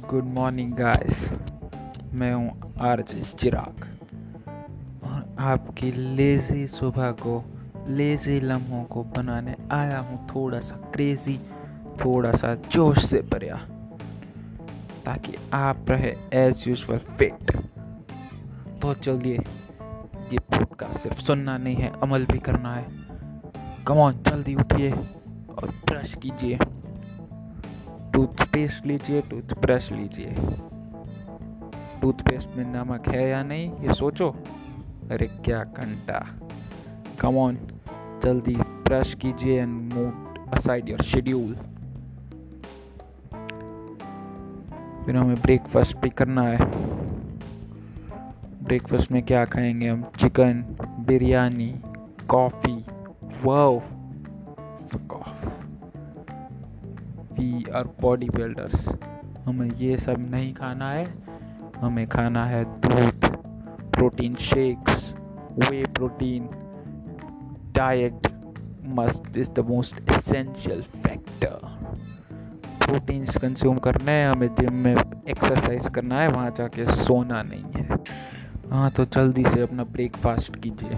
Good morning guys. मैं हूँ RJ चिराग और आपकी लेज़ी सुबह को, लेज़ी लम्हों को बनाने आया हूँ थोड़ा सा क्रेज़ी, थोड़ा सा जोश से भरा, ताकि आप रहे एज यूजुअल फिट। तो चलिए, ये पॉडकास्ट सिर्फ सुनना नहीं है, अमल भी करना है। कम ऑन, जल्दी उठिए और ब्रश कीजिए, टूथपेस्ट लीजिए, टूथब्रश लीजिए। टूथपेस्ट में नमक है या नहीं ये सोचो। अरे क्या घंटा। कम ऑन, जल्दी ब्रश कीजिए and move aside your schedule. फिर हमें ब्रेकफास्ट भी करना है। ब्रेकफास्ट में क्या खाएंगे हम? Chicken, biryani, coffee. Wow, fuck off. We are body builders. हमें ये सब नहीं खाना है। हमें खाना है दूध, protein shakes, whey protein. Diet must is the most essential factor. Proteins consume करने हैं, हमें जिम में एक्सरसाइज करना है, वहाँ जाके सोना नहीं है। हाँ, तो जल्दी से अपना ब्रेकफास्ट कीजिए।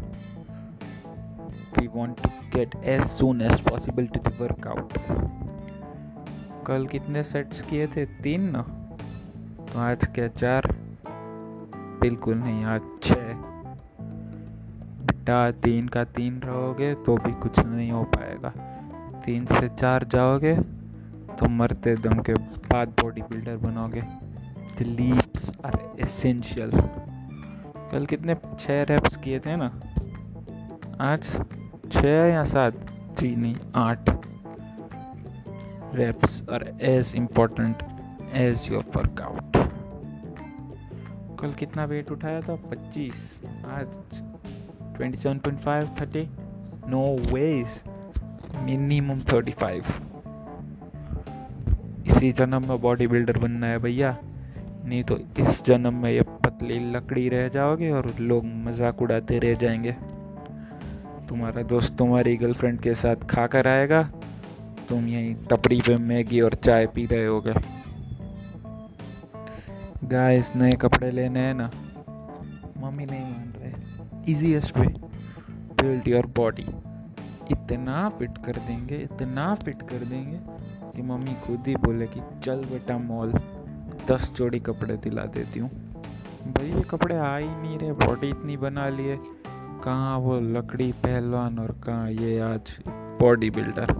We want to get as soon as possible to the workout. कल कितने सेट्स किए थे? 3 ना? तो आज क्या 4? बिल्कुल नहीं, आज 6। बेटा 3 का 3 रहोगे तो भी कुछ नहीं हो पाएगा। 3 से 4 जाओगे तो मरते दम के बाद बॉडी बिल्डर बनोगे। The leaps are essential. कल कितने 6 रेप्स किए थे ना? आज 6 या 7? जी नहीं, 8 reps are as important as your workout. कल कितना वेट उठाया था? 25। आज 27.5, 30? No ways, minimum 35। इसी जन्म में बॉडी बिल्डर बनना है भैया, नहीं तो इस जन्म में ये पतली लकड़ी रह जाओगे और लोग मजाक उड़ाते रह जाएंगे। तुम्हारा दोस्त तुम्हारी गर्लफ्रेंड के साथ खा कर आएगा, तुम यहीं टपरी पे मैगी और चाय पी रहे होगे। गाइस, नए कपड़े लेने हैं ना? मम्मी नहीं मान रहे। Easiest way, build your body. इतना फिट कर देंगे, इतना फिट कर देंगे कि मम्मी खुद ही बोले कि चल बेटा मॉल, 10 जोड़ी कपड़े दिला देती हूँ। भाई ये कपड़े आ ही नहीं रहे, बॉडी इतनी बना लिए, कहाँ वो लकड़ी पहलवान और कहाँ ये आज बॉडी बिल्डर।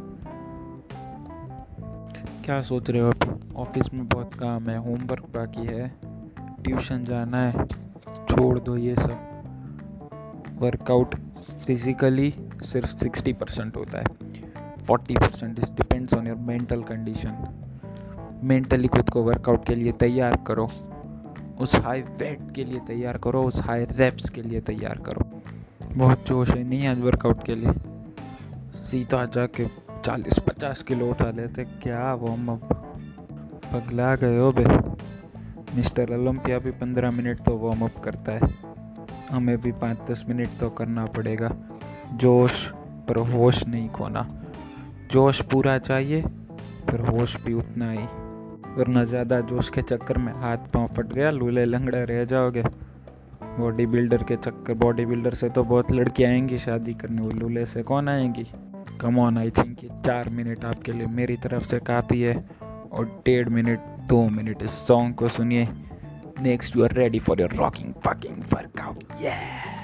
क्या सोच रहे हो? अब ऑफिस में बहुत काम है, होमवर्क बाकी है, ट्यूशन जाना है, छोड़ दो ये सब। वर्कआउट फिजिकली सिर्फ 60% होता है, 40% is depends on your mental condition. Mentally खुद को वर्कआउट के लिए तैयार करो, उस हाई वेट के लिए तैयार करो, उस हाई रेप्स के लिए तैयार करो। बहुत जोश है नहीं आज वर्कआउट के लिए? सीधा जाके 40-50 किलो उठा लेते। क्या वार्म अप, पगला गए हो बे। मिस्टर ओलंपिया भी 15 मिनट तो वार्म अप करता है, हमें भी 5-10 मिनट तो करना पड़ेगा। जोश पर होश नहीं खोना। जोश पूरा चाहिए, पर होश भी उतना ही, वरना ज़्यादा जोश के चक्कर में हाथ पांव फट गया, लूले लंगड़े रह जाओगे। बॉडी बिल्डर के चक्कर, बॉडी बिल्डर से तो बहुत लड़की आएंगी शादी करने, वो लूले से कौन आएंगी? Come on, I think 4 minute आपके लिए मेरी तरफ से काफ़ी है, और 1.5 मिनट 2 मिनट इस सॉन्ग को सुनिए। Next you are ready for your rocking fucking workout.